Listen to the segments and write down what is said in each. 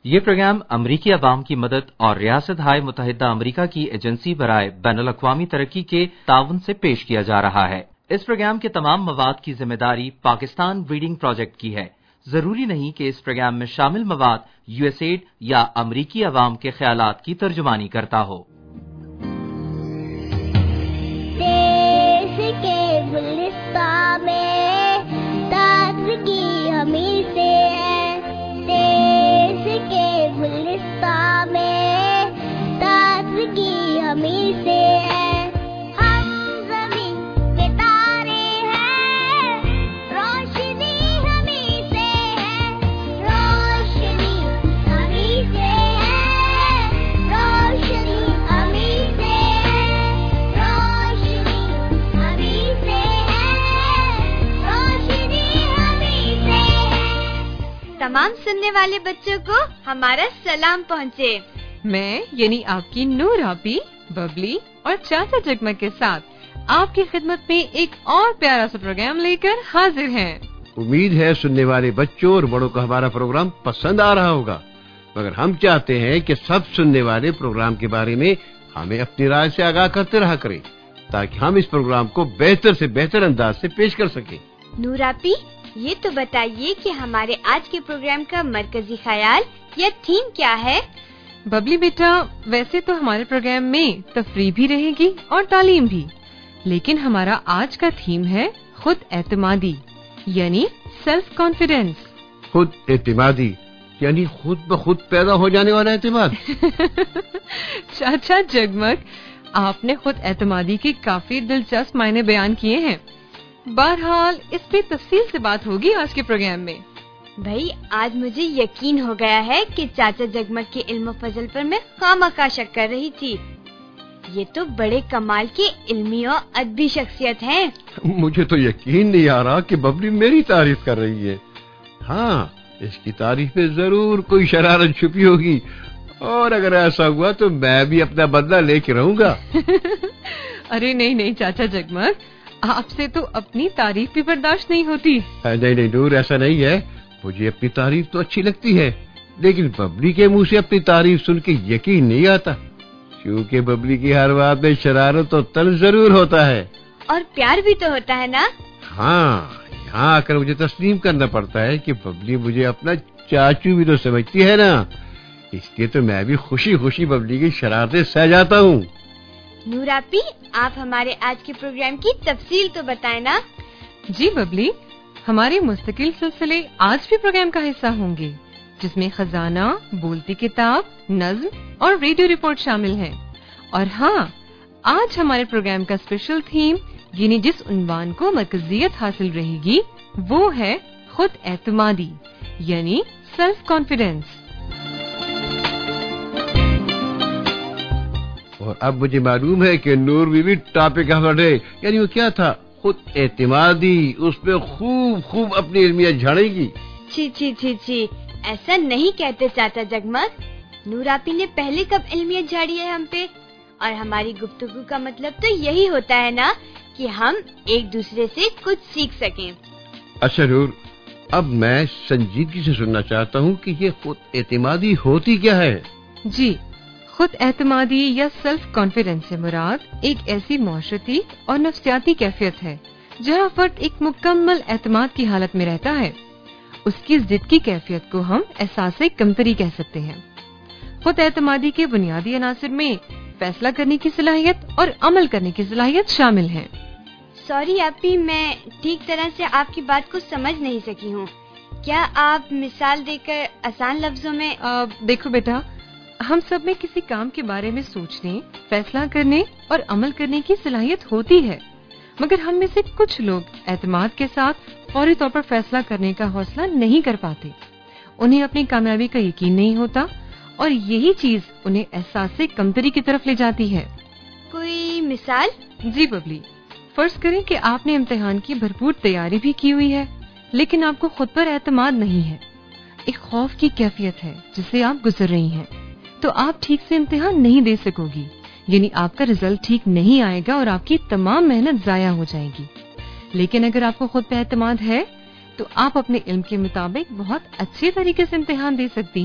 یہ پروگرام امریکی عوام کی مدد اور ریاست ہائے متحدہ امریکہ کی ایجنسی برائے بین الاقوامی ترقی کے تعاون سے پیش کیا جا رہا ہے۔ اس پروگرام کے تمام مواد کی ذمہ داری پاکستان ریڈنگ پروجیکٹ کی ہے۔ ضروری نہیں کہ اس پروگرام میں شامل مواد یو ایس ایڈ یا امریکی عوام کے خیالات کی ترجمانی کرتا ہو۔ دیش کے گلستان میں تازگی ہمیں سے ہے، دیش کے گلستان میں تازگی ہمیں سے ہے۔ تمام سننے والے بچوں کو ہمارا سلام پہنچے۔ میں یعنی آپ کی نور آپی، ببلی اور چاچا جگمگ کے ساتھ آپ کی خدمت میں ایک اور پیارا سا پروگرام لے کر حاضر ہیں۔ امید ہے سننے والے بچوں اور بڑوں کو ہمارا پروگرام پسند آ رہا ہوگا، مگر ہم چاہتے ہیں کہ سب سننے والے پروگرام کے بارے میں ہمیں اپنی رائے سے آگاہ کرتے رہا کریں، تاکہ ہم اس پروگرام کو بہتر سے بہتر انداز سے پیش کر سکیں۔ نور آپی، یہ تو بتائیے کہ ہمارے آج کے پروگرام کا مرکزی خیال یا تھیم کیا ہے؟ ببلی بیٹا، ویسے تو ہمارے پروگرام میں تفریح بھی رہے گی اور تعلیم بھی، لیکن ہمارا آج کا تھیم ہے خود اعتمادی یعنی سیلف کانفیڈنس۔ خود اعتمادی یعنی خود بخود پیدا ہو جانے والا اعتماد۔ چاچا جگمگ، آپ نے خود اعتمادی کے کافی دلچسپ معنی بیان کیے ہیں۔ بہرحال اس پہ تفصیل سے بات ہوگی آج کے پروگرام میں۔ بھائی، آج مجھے یقین ہو گیا ہے کہ چاچا جگمگ کے علم و فضل پر میں خواہ شک کر رہی تھی۔ یہ تو بڑے کمال کی علمی اور ادبی شخصیت ہیں۔ مجھے تو یقین نہیں آ رہا کہ ببلی میری تعریف کر رہی ہے۔ ہاں، اس کی تعریف میں ضرور کوئی شرارت چھپی ہوگی، اور اگر ایسا ہوا تو میں بھی اپنا بدلہ لے کے رہوں گا۔ ارے نہیں چاچا جگمگ، آپ سے تو اپنی تعریف بھی برداشت نہیں ہوتی۔ نہیں نور، ایسا نہیں ہے، مجھے اپنی تعریف تو اچھی لگتی ہے، لیکن ببلی کے منہ سے اپنی تعریف سن کے یقین نہیں آتا، کیونکہ ببلی کی ہر بات میں شرارت اور طنز ضرور ہوتا ہے، اور پیار بھی تو ہوتا ہے نا۔ ہاں، یہاں آ کر مجھے تسلیم کرنا پڑتا ہے کہ ببلی مجھے اپنا چاچو بھی تو سمجھتی ہے نا، اس لیے تو میں بھی خوشی خوشی ببلی کی شرارتیں سہ جاتا ہوں۔ نور آپی، آپ ہمارے آج کے پروگرام کی تفصیل تو بتائیں نا۔ جی ببلی، ہمارے مستقل سلسلے آج بھی پروگرام کا حصہ ہوں گے، جس میں خزانہ، بولتی کتاب، نظم اور ریڈیو رپورٹ شامل ہیں۔ اور ہاں، آج ہمارے پروگرام کا اسپیشل تھیم یعنی جس عنوان کو مرکزیت حاصل رہے گی وہ ہے خود اعتمادی یعنی سیلف کانفیڈنس۔ اور اب مجھے معلوم ہے کہ نور بھی ٹاپک آف ہے، یعنی وہ کیا تھا؟ خود اعتمادی، اس پہ خوب اپنی علمیت جھاڑے گی۔ چھی، ایسا نہیں کہتے چاچا جگمگ۔ نور آپی نے پہلے کب علمیت جھاڑی ہے ہم پہ؟ اور ہماری گفتگو کا مطلب تو یہی ہوتا ہے نا کہ ہم ایک دوسرے سے کچھ سیکھ سکیں۔ اچھا نور، اب میں سنجیدگی سے سننا چاہتا ہوں کہ یہ خود اعتمادی ہوتی کیا ہے؟ جی، خود اعتمادی یا سیلف کانفیڈنس سے مراد ایک ایسی معاشرتی اور نفسیاتی کیفیت ہے جہاں فرد ایک مکمل اعتماد کی حالت میں رہتا ہے۔ اس کی ضد کی کیفیت کو ہم احساس کمتری کہہ سکتے ہیں۔ خود اعتمادی کے بنیادی عناصر میں فیصلہ کرنے کی صلاحیت اور عمل کرنے کی صلاحیت شامل ہیں۔ سوری آپی، میں ٹھیک طرح سے آپ کی بات کو سمجھ نہیں سکی ہوں، کیا آپ مثال دے کر آسان لفظوں میں؟ دیکھو بیٹا، ہم سب میں کسی کام کے بارے میں سوچنے، فیصلہ کرنے اور عمل کرنے کی صلاحیت ہوتی ہے، مگر ہم میں سے کچھ لوگ اعتماد کے ساتھ فوری طور پر فیصلہ کرنے کا حوصلہ نہیں کر پاتے۔ انہیں اپنی کامیابی کا یقین نہیں ہوتا اور یہی چیز انہیں احساس کمتری کی طرف لے جاتی ہے۔ کوئی مثال؟ جی ببلی، فرض کریں کہ آپ نے امتحان کی بھرپور تیاری بھی کی ہوئی ہے، لیکن آپ کو خود پر اعتماد نہیں ہے۔ ایک خوف کی کیفیت ہے جس سے آپ گزر رہی ہیں، تو آپ ٹھیک سے امتحان نہیں دے سکو گی، یعنی آپ کا رزلٹ ٹھیک نہیں آئے گا اور آپ کی تمام محنت ضائع ہو جائے گی۔ لیکن اگر آپ کو خود پہ اعتماد ہے تو آپ اپنے علم کے مطابق بہت اچھے طریقے سے امتحان دے سکتی ہیں،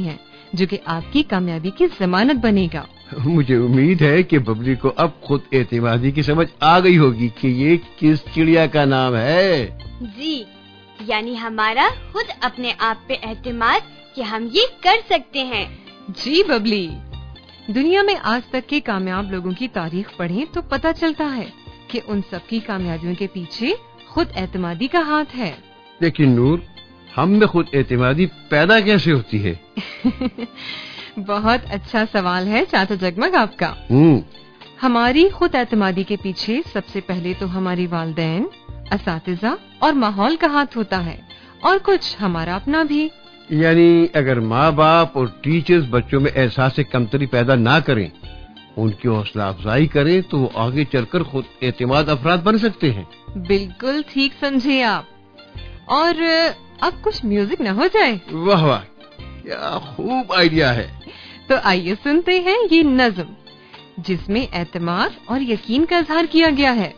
जो कि आपकी कामयाबी की जमानत बनेगा। मुझे उम्मीद है कि बबली को अब खुद एतमादी की समझ आ गई होगी कि ये किस चिड़िया का नाम है। जी, यानी हमारा खुद अपने आप पे एतमाद कि हम ये कर सकते हैं। जी बबली, दुनिया में आज तक के कामयाब लोगों की तारीख पढ़ें तो पता चलता है कि उन सबकी कामयाबियों के पीछे खुद एतमादी का हाथ है। लेकिन नूर, हम में खुद एतमादी पैदा कैसे होती है? बहुत अच्छा सवाल है चाचा जगमग आपका। हमारी खुद एतमादी के पीछे सबसे पहले तो हमारी वालिदैन, असातिज़ा और माहौल का हाथ होता है, और कुछ हमारा अपना भी। यानी अगर माँ बाप और टीचर्स बच्चों में एहसास कमतरी पैदा ना करें, उनकी हौसला अफजाई करें, तो वो आगे चलकर खुद एतमाद अफराद बन सकते हैं। बिल्कुल ठीक समझे आप। और अब कुछ म्यूजिक न हो जाए? वाह वाह, क्या खूब आइडिया है। तो आइए सुनते हैं ये नज़्म, जिसमें एतमाद और यकीन का इजहार किया गया है।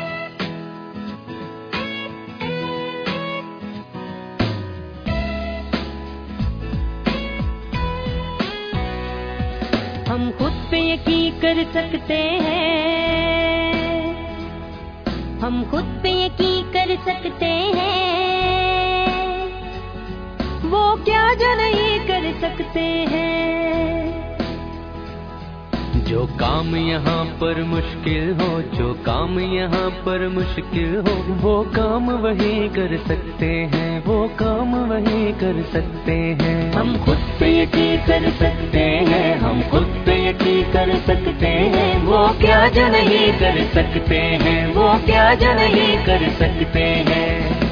हम खुद पे यकीन कर सकते हैं, हम खुद पे यकीन कर सकते हैं, वो क्या जो नहीं कर सकते हैं। जो काम यहाँ पर मुश्किल हो, जो काम यहाँ पर मुश्किल हो, वो काम वही कर सकते हैं, वो काम वही कर सकते हैं। हम खुद पे यकीन कर सकते हैं, हम खुद पे यकीन कर सकते हैं, वो क्या जो नहीं कर सकते हैं, वो क्या जो नहीं कर सकते हैं।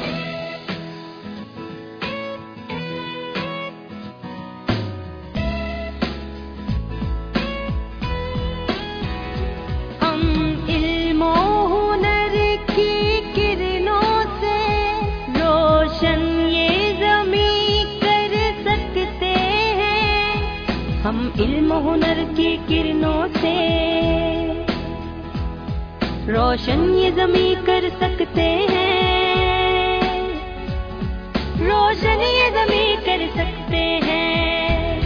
हम इल्म हुनर की किरणों से रोशन ये ज़मीं कर सकते हैं, रोशन ये ज़मीं कर सकते हैं।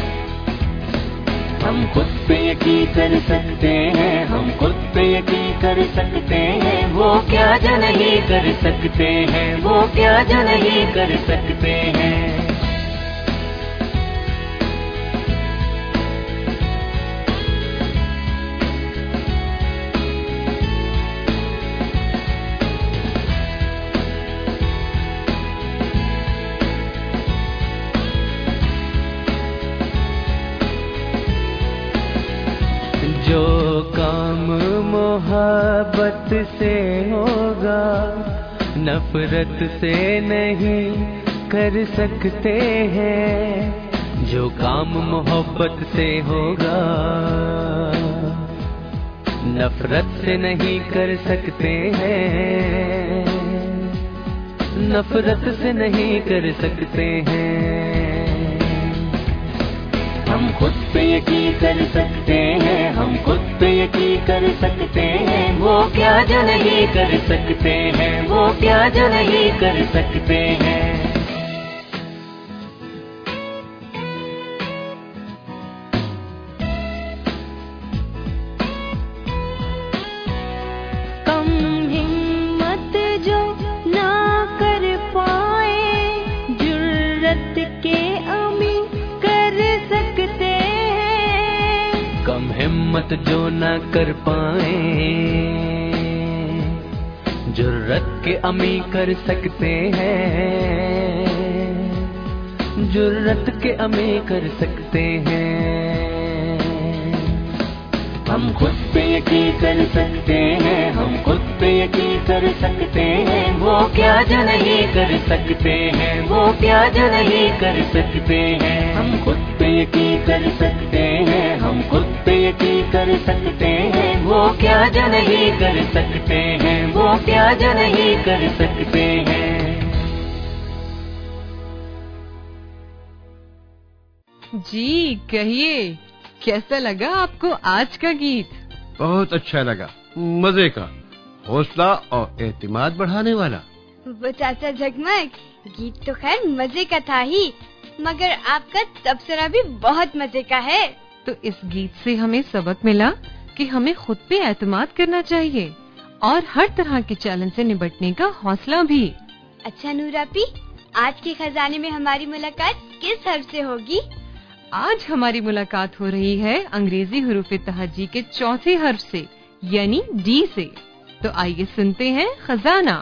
हम खुद पे यकीन कर सकते हैं, हम खुद पे यकीन कर सकते हैं, वो क्या जो नहीं कर सकते हैं, वो क्या जो नहीं कर सकते हैं। जो काम मोहब्बत से होगा, नफरत से नहीं कर सकते हैं। जो काम मोहब्बत से होगा, नफरत से नहीं कर सकते हैं, नफरत से नहीं कर सकते हैं। हम खुद पे यकीन कर सकते हैं, हम खुद पे यकीन कर सकते हैं, वो क्या जो नहीं कर सकते हैं, वो क्या जो नहीं कर सकते हैं। कम हिम्मत जो ना कर पाए, जुर्रत के अमी कर सकते हैं। कम हिम्मत जो ना कर पाए, जुर्रत के अमी कर सकते हैं, जुर्रत के अमी कर सकते हैं। हम खुद पे यकीन कर सकते हैं, हम खुद पे यकीन कर सकते हैं, वो क्या जो नहीं कर सकते हैं, वो क्या जो नहीं कर सकते हैं। हम खुद पे यकीन कर सकते हैं, हम खुद पे यकीन कर सकते हैं, वो क्या जो नहीं कर सकते हैं, वो क्या जो नहीं कर सकते हैं। जी कहिए, कैसा लगा आपको आज का गीत? बहुत अच्छा लगा, मजे का, हौसला और एतमाद बढ़ाने वाला। वो चाचा जगमग, गीत तो खैर मजे का था ही, मगर आपका तबसरा भी बहुत मजे का है। तो इस गीत से हमें सबक मिला कि हमें खुद पे एतमाद करना चाहिए और हर तरह के चैलेंज से निपटने का हौसला भी। अच्छा नूरापी, आज के खजाने में हमारी मुलाकात किस हर्फ से होगी? आज हमारी मुलाकात हो रही है अंग्रेजी हुरूफ तहज्जी के चौथे हर्फ से, यानी डी से। तो आइए सुनते हैं खजाना।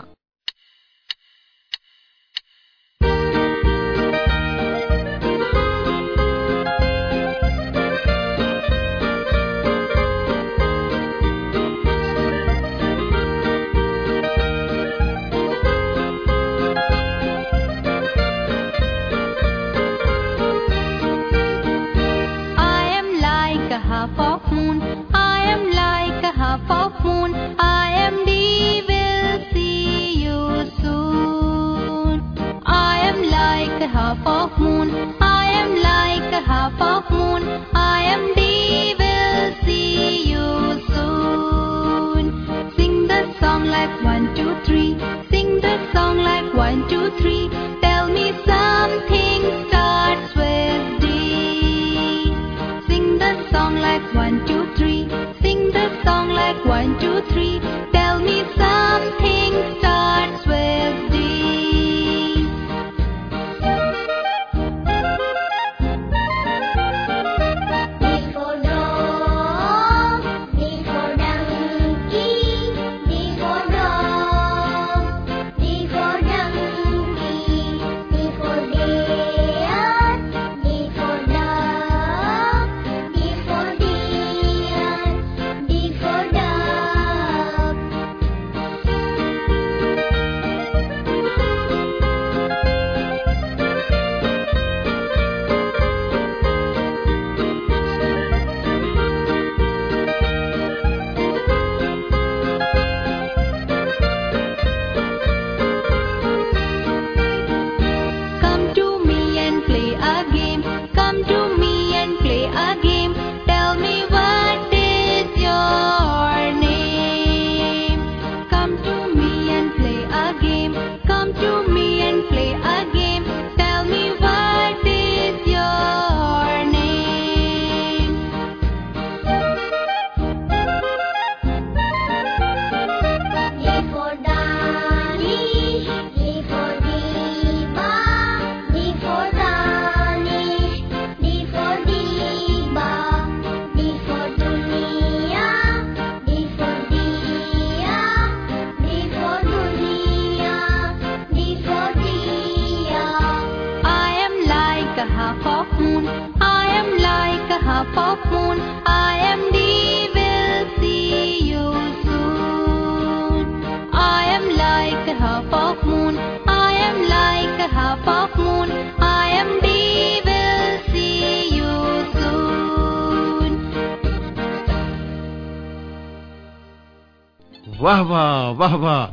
वाह वाह वाह वाह,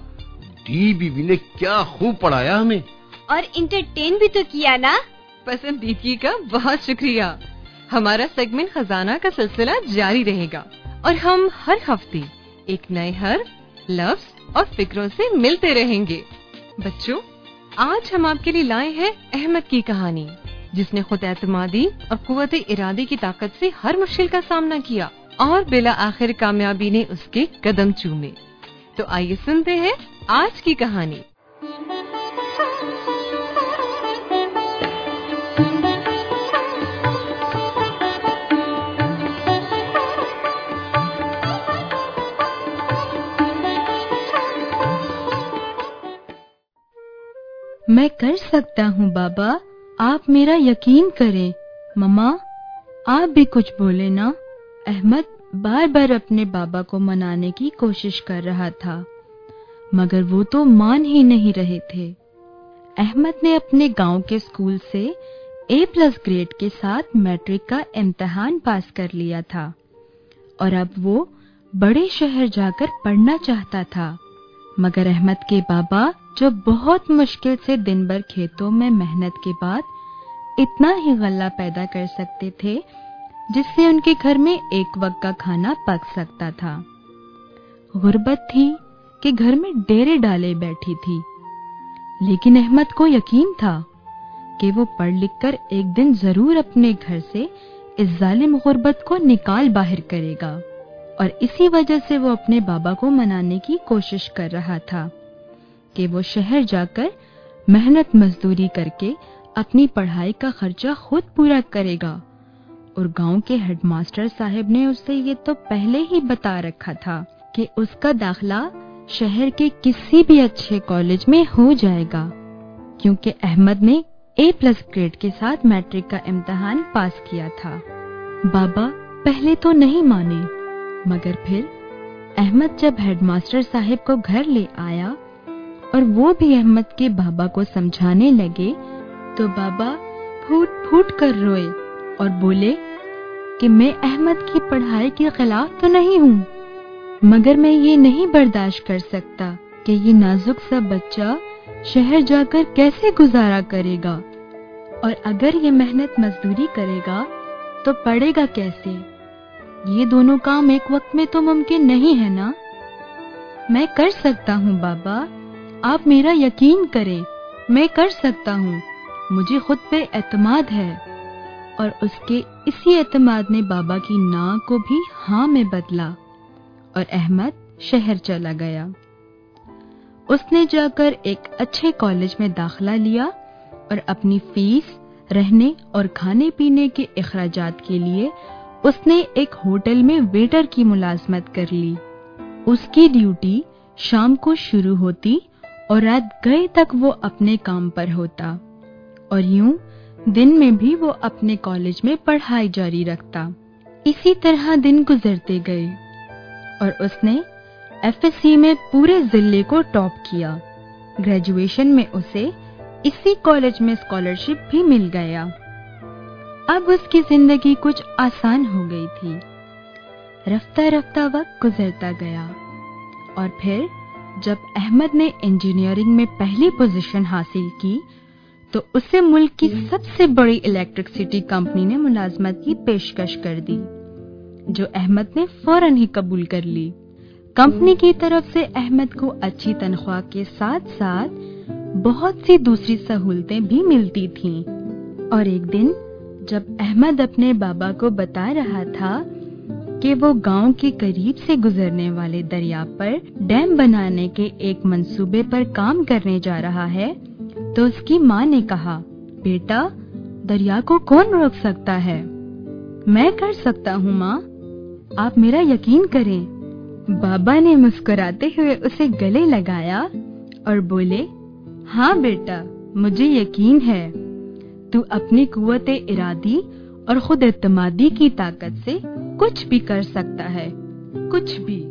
डी बीबी ने क्या खूब पढ़ाया हमें और इंटरटेन भी तो किया ना। पसंदीदगी का बहुत शुक्रिया। हमारा सेगमेंट खजाना का सिलसिला जारी रहेगा और हम हर हफ्ते एक नए हर्फ, लफ्ज और फिक्रों से मिलते रहेंगे। बच्चों, आज हम आपके लिए लाए हैं अहमद की कहानी, जिसने खुद एतमादी और कुव्वत इरादे की ताकत से हर मुश्किल का सामना किया और बिला आखिर कामयाबी ने उसके कदम चूमे। तो आइए सुनते हैं आज की कहानी। मैं कर सकता हूँ बाबा, आप मेरा यकीन करें। मम्मा, आप भी कुछ बोले ना। अहमद बार बार अपने बाबा को मनाने की कोशिश कर रहा था, मगर वो तो मान ही नहीं रहे थे। अहमद ने अपने गांव के स्कूल से A+ ग्रेड के साथ मैट्रिक का इम्तिहान पास कर लिया था और अब वो बड़े शहर जाकर पढ़ना चाहता था। मगर अहमद के बाबा, जो बहुत मुश्किल से दिन भर खेतों में मेहनत के बाद इतना ही गल्ला पैदा कर सकते थे जिससे उनके घर में एक वक्त का खाना पक सकता था। गुर्बत थी कि घर में डेरे डाले बैठी थी, लेकिन अहमद को यकीन था کہ وہ پڑھ لکھ کر ایک دن ضرور اپنے گھر سے اس ظالم غربت کو نکال باہر کرے گا، اور اسی وجہ سے وہ اپنے بابا کو منانے کی کوشش کر رہا تھا کہ وہ شہر جا کر محنت مزدوری کر کے اپنی پڑھائی کا خرچہ خود پورا کرے گا۔ اور گاؤں کے ہیڈ ماسٹر صاحب نے اسے یہ تو پہلے ہی بتا رکھا تھا کہ اس کا داخلہ شہر کے کسی بھی اچھے کالج میں ہو جائے گا، کیونکہ احمد نے A+ گریڈ کے ساتھ میٹرک کا امتحان پاس کیا تھا۔ بابا پہلے تو نہیں مانے، مگر پھر احمد جب ہیڈ ماسٹر صاحب کو گھر لے آیا اور وہ بھی احمد کے بابا کو سمجھانے لگے تو بابا پھوٹ پھوٹ کر روئے اور بولے کہ میں احمد کی پڑھائی کے خلاف تو نہیں ہوں، مگر میں یہ نہیں برداشت کر سکتا کہ یہ نازک سا بچہ شہر جا کر کیسے گزارا کرے گا، اور اگر یہ محنت مزدوری کرے گا تو پڑھے گا کیسے؟ یہ دونوں کام ایک وقت میں تو ممکن نہیں ہے نا۔ میں کر سکتا ہوں بابا، آپ میرا یقین کریں، میں کر سکتا ہوں، مجھے خود پہ اعتماد ہے۔ اور اس کے اسی اعتماد نے بابا کی نا کو بھی ہاں میں بدلا، اور احمد شہر چلا گیا۔ اس نے جا کر ایک اچھے کالج میں داخلہ لیا اور اپنی فیس، رہنے اور کھانے پینے کے اخراجات کے لیے اس نے ایک ہوٹل میں ویٹر کی ملازمت کر لی۔ اس کی ڈیوٹی شام کو شروع ہوتی اور رات گئے تک وہ اپنے کام پر ہوتا، اور یوں دن میں بھی وہ اپنے کالج میں پڑھائی جاری رکھتا۔ اسی طرح دن گزرتے گئے اور اس نے FSC میں پورے ضلع کو ٹاپ کیا۔ گریجویشن میں اسے اسی کالج میں اسکالرشپ بھی مل گیا۔ اب اس کی زندگی کچھ آسان ہو گئی تھی۔ رفتہ رفتہ وقت گزرتا گیا، اور پھر جب احمد نے انجینئرنگ میں پہلی پوزیشن حاصل کی تو اسے ملک کی سب سے بڑی الیکٹرسٹی کمپنی نے ملازمت کی پیشکش کر دی، جو احمد نے فوراً ہی قبول کر لی۔ کمپنی کی طرف سے احمد کو اچھی تنخواہ کے ساتھ ساتھ بہت سی دوسری سہولتیں بھی ملتی تھیں۔ اور ایک دن جب احمد اپنے بابا کو بتا رہا تھا کہ وہ گاؤں کے قریب سے گزرنے والے دریا پر ڈیم بنانے کے ایک منصوبے پر کام کرنے جا رہا ہے تو اس کی ماں نے کہا، بیٹا دریا کو کون روک سکتا ہے؟ میں کر سکتا ہوں ماں، آپ میرا یقین کریں۔ بابا نے مسکراتے ہوئے اسے گلے لگایا اور بولے، ہاں بیٹا مجھے یقین ہے، تو اپنی قوت ارادی اور خود اعتمادی کی طاقت سے کچھ بھی کر سکتا ہے، کچھ بھی۔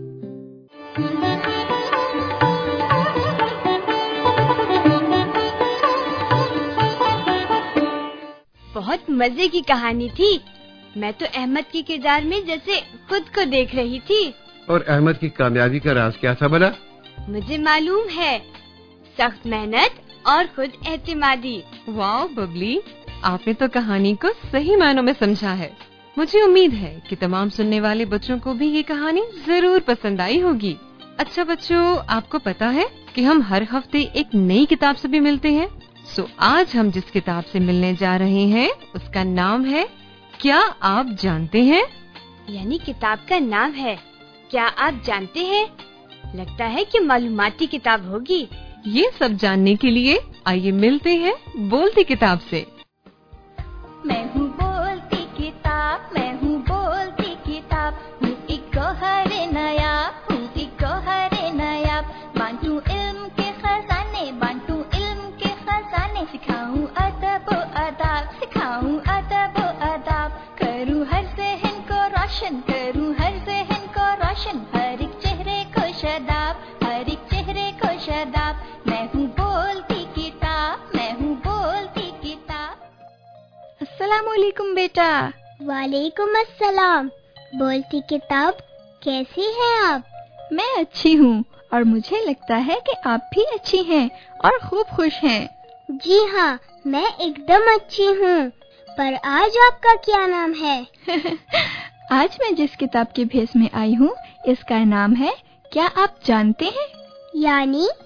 بہت مزے کی کہانی تھی، میں تو احمد کے کردار میں جیسے خود کو دیکھ رہی تھی۔ اور احمد کی کامیابی کا راز کیا تھا بھلا؟ مجھے معلوم ہے، سخت محنت اور خود اعتمادی۔ واو ببلی، آپ نے تو کہانی کو صحیح معنوں میں سمجھا ہے۔ مجھے امید ہے کہ تمام سننے والے بچوں کو بھی یہ کہانی ضرور پسند آئی ہوگی۔ اچھا بچوں، آپ کو پتا ہے کہ ہم ہر ہفتے ایک نئی کتاب سے بھی ملتے ہیں۔ آج ہم جس کتاب سے ملنے جا رہے ہیں اس کا نام ہے کیا آپ جانتے ہیں؟ یعنی کتاب کا نام ہے کیا آپ جانتے ہیں؟ لگتا ہے کہ معلوماتی کتاب ہوگی۔ یہ سب جاننے کے لیے آئیے ملتے ہیں بولتی کتاب سے۔ میں ہوں بولتی کتاب، میں ہوں بولتی کتاب، ہوں ایک گوہر نایاب، ہوں ایک گوہر نایاب، بانٹوں علم کے خزانے، بانٹوں علم کے خزانے، سکھاؤں ادب و آداب، سکھاؤں ادب و آداب، کروں ہر ذہن کو روشن، کروں ہر ذہن کو روشن، ہر ایک چہرے کو شاداب، ہر ایک چہرے کو شاداب، میں ہوں بولتی کتاب، میں ہوں بولتی کتاب۔ السلام علیکم بیٹا۔ وعلیکم السلام۔ بولتی کتاب کیسی ہیں آپ؟ میں اچھی ہوں اور مجھے لگتا ہے کہ آپ بھی اچھی ہیں اور خوب خوش ہیں۔ جی ہاں، میں ایک دم اچھی ہوں، پر آج آپ کا کیا نام ہے؟ آج میں جس کتاب کے بھیس میں آئی ہوں اس کا نام ہے کیا آپ جانتے ہیں؟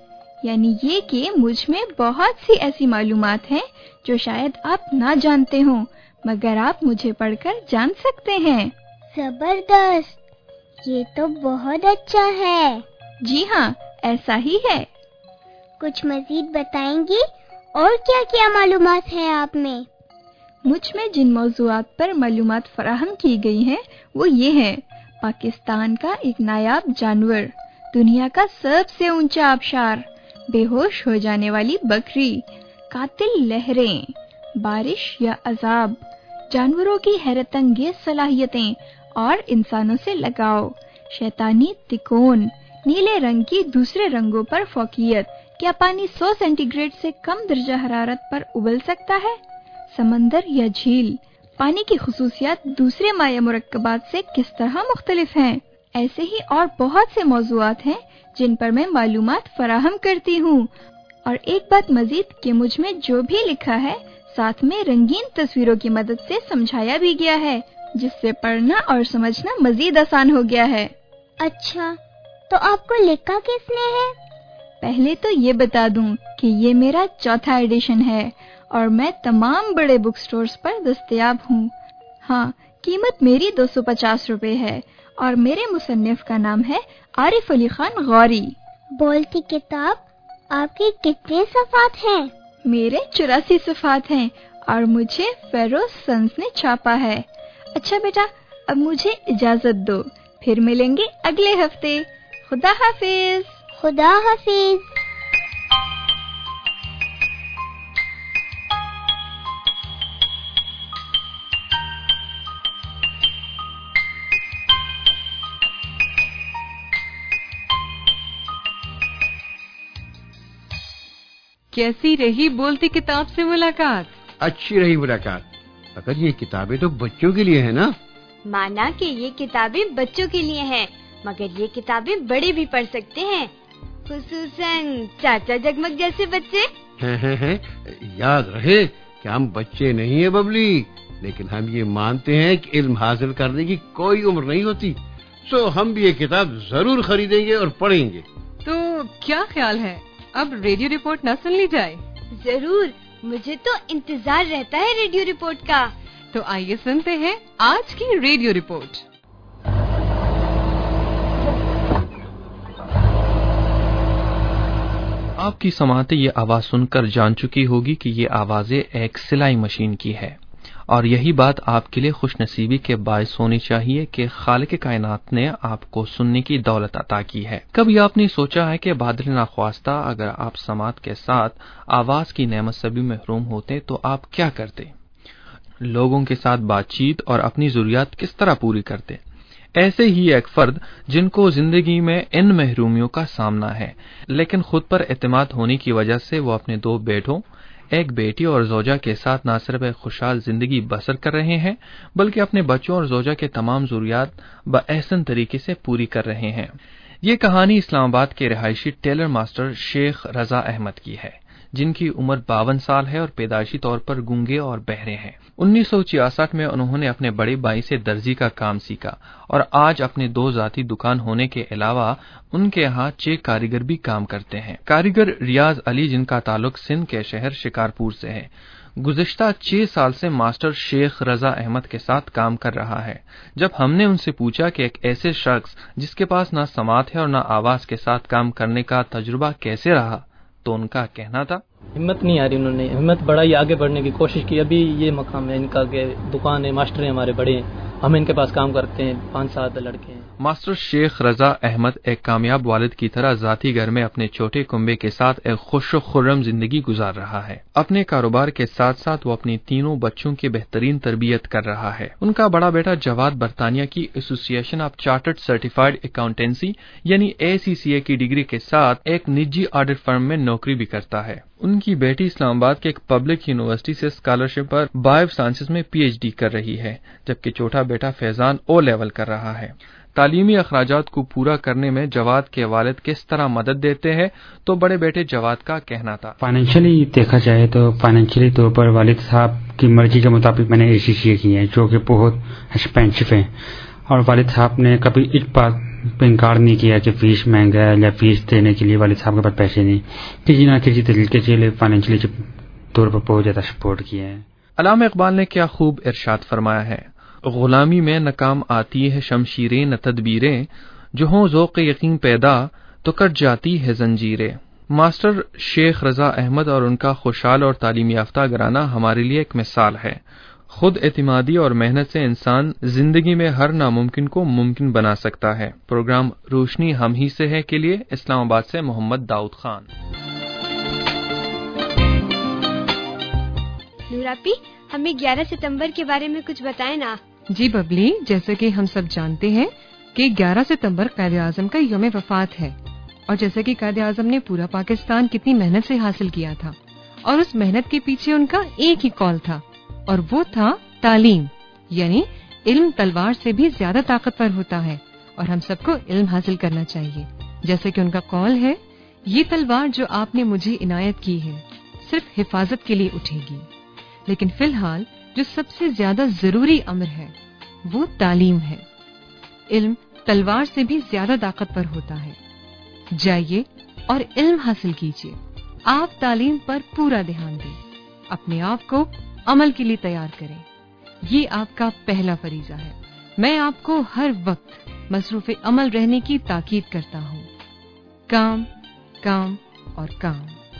یعنی یہ کہ مجھ میں بہت سی ایسی معلومات ہیں جو شاید آپ نہ جانتے ہوں، مگر آپ مجھے پڑھ کر جان سکتے ہیں۔ زبردست، یہ تو بہت اچھا ہے۔ جی ہاں، ایسا ہی ہے۔ کچھ مزید بتائیں گی؟ اور کیا کیا معلومات ہیں آپ میں؟ مجھ میں جن موضوعات پر معلومات فراہم کی گئی ہیں وہ یہ ہیں: پاکستان کا ایک نایاب جانور، دنیا کا سب سے اونچا آبشار، بے ہوش ہو جانے والی بکری، قاتل لہریں، بارش یا عذاب، جانوروں کی حیرت انگیز صلاحیتیں اور انسانوں سے لگاؤ، شیطانی تکون، نیلے رنگ کی دوسرے رنگوں پر فوقیت، کیا پانی 100 سینٹی گریڈ سے کم درجہ حرارت پر ابل سکتا ہے؟ سمندر یا جھیل، پانی کی خصوصیات دوسرے مائع مرکبات سے کس طرح مختلف ہیں؟ ایسے ہی اور بہت سے موضوعات ہیں جن پر میں معلومات فراہم کرتی ہوں۔ اور ایک بات مزید کہ مجھ میں جو بھی لکھا ہے ساتھ میں رنگین تصویروں کی مدد سے سمجھایا بھی گیا ہے، جس سے پڑھنا اور سمجھنا مزید آسان ہو گیا ہے۔ اچھا، تو آپ کو لکھا کس نے ہے؟ پہلے تو یہ بتا دوں کہ یہ میرا 4تھا ایڈیشن ہے اور میں تمام بڑے بک سٹورز پر دستیاب ہوں۔ ہاں، قیمت میری 250 روپے ہے اور میرے مصنف کا نام ہے عارف علی خان غوری۔ بولتی کتاب آپ کے کتنے صفحات ہیں؟ میرے 84 صفحات ہیں اور مجھے فیروز سنس نے چھاپا ہے۔ اچھا بیٹا، اب مجھے اجازت دو، پھر ملیں گے اگلے ہفتے۔ خدا حافظ۔ خدا حافظ۔ کیسی رہی بولتی کتاب سے ملاقات؟ اچھی رہی ملاقات، مگر یہ کتابیں تو بچوں کے لیے ہیں نا؟ مانا کہ یہ کتابیں بچوں کے لیے ہیں، مگر یہ کتابیں بڑے بھی پڑھ سکتے ہیں، خصوصاً چاچا جگمگ جیسے بچے۔ ہیں یاد رہے کہ ہم بچے نہیں ہیں ببلی، لیکن ہم یہ مانتے ہیں کہ علم حاصل کرنے کی کوئی عمر نہیں ہوتی، سو ہم بھی یہ کتاب ضرور خریدیں گے اور پڑھیں گے۔ تو کیا خیال ہے، اب ریڈیو رپورٹ نہ سن لی جائے؟ ضرور، مجھے تو انتظار رہتا ہے ریڈیو رپورٹ کا۔ تو آئیے سنتے ہیں آج کی ریڈیو رپورٹ۔ آپ کی سماعتیں یہ آواز سن کر جان چکی ہوگی کہ یہ آوازیں ایک سلائی مشین کی ہے، اور یہی بات آپ کے لیے خوش نصیبی کے باعث ہونی چاہیے کہ خالق کائنات نے آپ کو سننے کی دولت عطا کی ہے۔ کبھی آپ نے سوچا ہے کہ بادل ناخواستہ اگر آپ سماعت کے ساتھ آواز کی نعمت سے بھی محروم ہوتے تو آپ کیا کرتے؟ لوگوں کے ساتھ بات چیت اور اپنی ضروریات کس طرح پوری کرتے؟ ایسے ہی ایک فرد جن کو زندگی میں ان محرومیوں کا سامنا ہے، لیکن خود پر اعتماد ہونے کی وجہ سے وہ اپنے 2 بیٹوں، ایک بیٹی اور زوجہ کے ساتھ نہ صرف ایک خوشحال زندگی بسر کر رہے ہیں بلکہ اپنے بچوں اور زوجہ کے تمام ضروریات بأحسن طریقے سے پوری کر رہے ہیں۔ یہ کہانی اسلام آباد کے رہائشی ٹیلر ماسٹر شیخ رضا احمد کی ہے، جن کی عمر 52 سال ہے اور پیدائشی طور پر گونگے اور بہرے ہیں۔ 1966 میں انہوں نے اپنے بڑے بھائی سے درزی کا کام سیکھا اور آج اپنے 2 ذاتی دکان ہونے کے علاوہ ان کے ہاں 6 کاریگر بھی کام کرتے ہیں۔ کاریگر ریاض علی، جن کا تعلق سندھ کے شہر شکارپور سے ہے، گزشتہ 6 سال سے ماسٹر شیخ رضا احمد کے ساتھ کام کر رہا ہے۔ جب ہم نے ان سے پوچھا کہ ایک ایسے شخص جس کے پاس نہ سماعت ہے اور نہ آواز کے ساتھ کام کرنے کا تجربہ کیسے رہا، تو ان کا کہنا تھا، ہمت نہیں آ رہی، انہوں نے ہمت بڑھائی، آگے بڑھنے کی کوشش کی۔ ابھی یہ مقام ہے ان کا کہ دکان ہے، ماسٹر ہیں ہمارے بڑے ہیں، ہم ان کے پاس کام کرتے ہیں، 5-7 لڑکے ہیں۔ ماسٹر شیخ رضا احمد ایک کامیاب والد کی طرح ذاتی گھر میں اپنے چھوٹے کنبے کے ساتھ ایک خوش و خرم زندگی گزار رہا ہے۔ اپنے کاروبار کے ساتھ ساتھ وہ اپنی تینوں بچوں کی بہترین تربیت کر رہا ہے۔ ان کا بڑا بیٹا جواد برطانیہ کی association of chartered certified accountancy یعنی ACCA کی ڈگری کے ساتھ ایک نجی آڈٹ فرم میں نوکری بھی کرتا ہے۔ ان کی بیٹی اسلام آباد کے ایک پبلک یونیورسٹی سے اسکالرشپ پر بایو سائنسز میں PhD کر رہی ہے، جبکہ چھوٹا بیٹا فیضان O لیول کر رہا ہے۔ تعلیمی اخراجات کو پورا کرنے میں جواد کے والد کس طرح مدد دیتے ہیں، تو بڑے بیٹے جواد کا کہنا تھا، فائنینشلی دیکھا جائے تو فائنینشلی طور پر والد صاحب کی مرضی کے مطابق میں نے ACCA کی ہے، جو کہ بہت ایکسپینسو ہے، اور والد صاحب نے کبھی اس بات انکار نہیں کیا کہ فیس مہنگا ہے یا فیس دینے کے لیے والد صاحب کے پاس پیسے نہیں، کسی نہ کسی طریقے سے فائنینشلی طور پر بہت زیادہ سپورٹ کیا ہے. علامہ اقبال نے کیا خوب ارشاد فرمایا ہے، غلامی میں ناکام آتی ہے شمشیریں نہ تدبیریں، جو ہوں ذوق یقین پیدا تو کٹ جاتی ہے زنجیریں. ماسٹر شیخ رضا احمد اور ان کا خوشحال اور تعلیم یافتہ گھرانہ ہمارے لیے ایک مثال ہے. خود اعتمادی اور محنت سے انسان زندگی میں ہر ناممکن کو ممکن بنا سکتا ہے. پروگرام روشنی ہم ہی سے ہے کے لیے اسلام آباد سے محمد داؤد خان. نوراپی، ہمیں 11 ستمبر کے بارے میں کچھ بتائیں نا. جی ببلی، جیسے کہ ہم سب جانتے ہیں کہ 11 ستمبر قائد اعظم کا یوم وفات ہے، اور جیسے کہ قائد اعظم نے پورا پاکستان کتنی محنت سے حاصل کیا تھا، اور اس محنت کے پیچھے ان کا ایک ہی قول تھا، اور وہ تھا تعلیم. یعنی علم تلوار سے بھی زیادہ طاقتور ہوتا ہے، اور ہم سب کو علم حاصل کرنا چاہیے. جیسے کہ ان کا قول ہے، یہ تلوار جو آپ نے مجھے عنایت کی ہے صرف حفاظت کے لیے اٹھے گی، لیکن فی الحال جو سب سے زیادہ ضروری امر ہے وہ تعلیم ہے. علم تلوار سے بھی زیادہ طاقتور ہوتا ہے. جائیے اور علم حاصل کیجیے. آپ تعلیم پر پورا دھیان دیں، اپنے آپ کو عمل کے لیے تیار کریں. یہ آپ کا پہلا فریضہ ہے. میں آپ کو ہر وقت مصروف عمل رہنے کی تاکید کرتا ہوں. کام کام اور کام.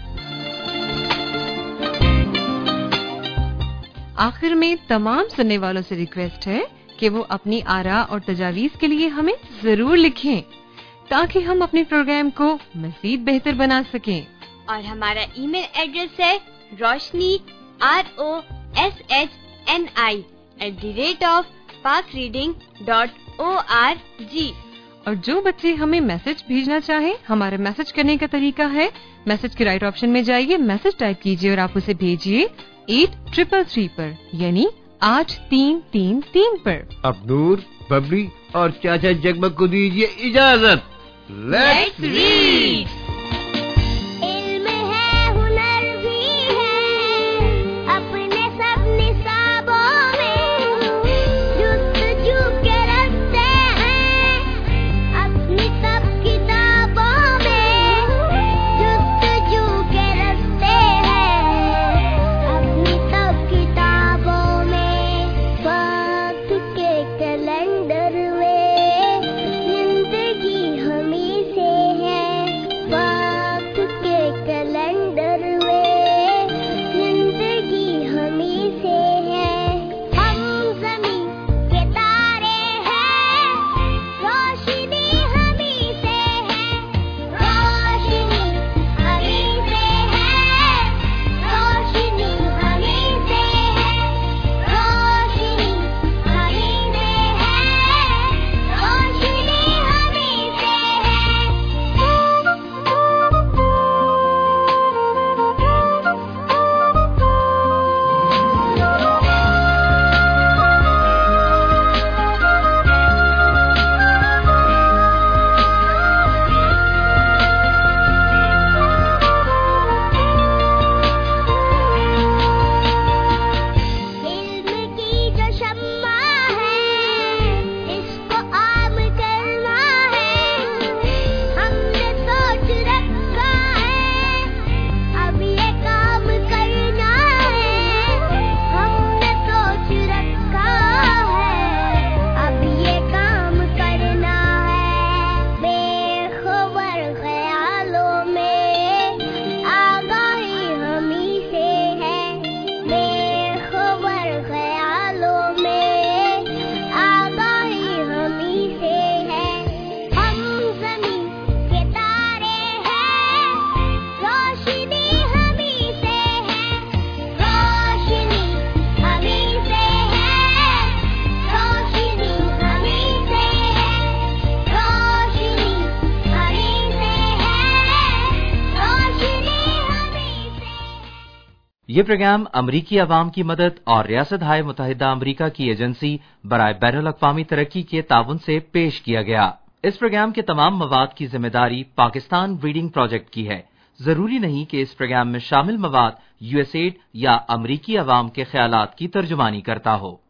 آخر میں تمام سننے والوں سے ریکویسٹ ہے کہ وہ اپنی آراء اور تجاویز کے لیے ہمیں ضرور لکھیں، تاکہ ہم اپنے پروگرام کو مزید بہتر بنا سکیں. اور ہمارا ای میل ایڈریس ہے روشنی roshni@pakreading.org. اور جو بچے ہمیں میسج بھیجنا چاہیں، ہمارا میسج کرنے کا طریقہ ہے، میسج کے رائٹ آپشن میں جائیے، میسج ٹائپ کیجیے اور آپ اسے بھیجیے 8333 پر، یعنی 8333 پر. اب نور، ببلی اور چاچا جگمگ کو دیجیے اجازت. Let's read. علم ہے، ہنر بھی ہے، اپنے سب نصابوں میں جستجو کے رستے ہیں، اپنی سب کتابوں میں جستجو کے رستے ہیں، اپنی سب کتابوں میں. وقت کے کیلنڈر میں زندگی ہمیں سے ہے، وقت کے کیلنڈر میں زندگی ہمیں سے ہے. ہم زمین کے تارے ہیں، روشنی ہمیں سے ہے، روشنی ہمیں سے ہے، روشنی ہمیں سے ہے، روشنی ہمیں سے ہے، روشنی ہمیں سے علم کی جو شمع ہے، اس کو عام کرنا ہے. ہم نے سوچ رکھا ہے، اب یہ کام کرنا ہے. ہم نے سوچ رکھا ہے، اب یہ کام کرنا ہے. بے خبر خیالوں میں آگاہی ہمیں سے ہے، بے خبر خیالوں میں آگاہی ہمیں سے ہے. ہم زمین کے تارے ہیں، روشنی ہمیں سے ہے، روشنی ہمیں سے ہے، روشنی ہمیں سے ہے، روشنی ہمیں سے ہے، روشنی ہمیں سے. یہ پروگرام امریکی عوام کی مدد اور ریاست ہائے متحدہ امریکہ کی ایجنسی برائے بین الاقوامی ترقی کے تعاون سے پیش کیا گیا. اس پروگرام کے تمام مواد کی ذمہ داری پاکستان ریڈنگ پروجیکٹ کی ہے. ضروری نہیں کہ اس پروگرام میں شامل مواد USAID یا امریکی عوام کے خیالات کی ترجمانی کرتا ہو.